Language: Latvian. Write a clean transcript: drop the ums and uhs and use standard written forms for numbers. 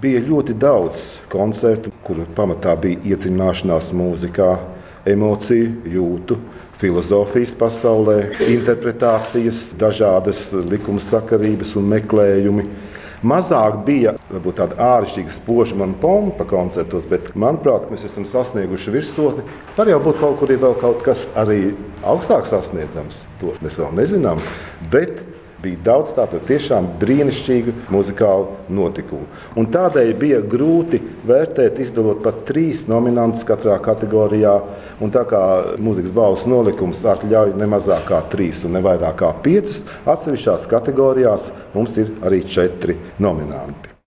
Bija ļoti daudz koncertu, kuru pamatā bija iedziļināšanās mūzikā, emociju, jūtu, filozofijas pasaulē, interpretācijas, dažādas likumsakarības un meklējumi. Mazāk bija varbūt tāda āršķirīga spožuma un pompa koncertos, bet, manuprāt, mēs esam sasnieguši virsotni. Var jau būt kaut kur vēl kaut kas arī augstāk sasniedzams. To mēs vēl nezinām, bet bija daudz tādu tiešām brīnišķīgu muzikālu notikumu. Un tādēļ bija grūti vērtēt, izdalot pat 3 nominantus katrā kategorijā. Un tā kā mūzikas balvas nolikums atļauj ne mazāk kā 3 un ne vairāk kā 5, atsevišķās kategorijās mums ir arī 4 nominanti.